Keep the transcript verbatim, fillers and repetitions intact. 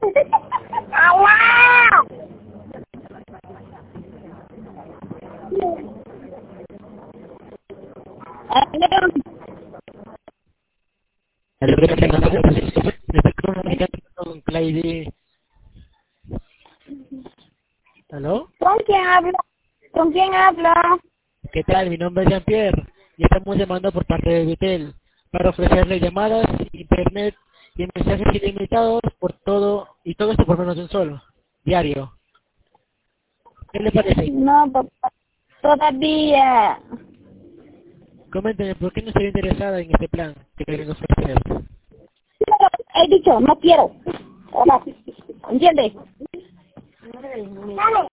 ¡Aló! Con Clyde. ¿Aló? ¿Con quién hablo? ¿Con quién hablo? ¿Qué tal? Mi nombre es Jean-Pierre y estamos llamando por parte de Vitel para ofrecerle llamadas, internet y mensajes ilimitados por todo, y todo esto por menos de un solo, diario. ¿Qué le parece? No, papá, todavía. Coménteme, ¿por qué no estaría interesada en este plan que le vengo a ofrecer? He dicho, no quiero. Hola, ¿entiendes?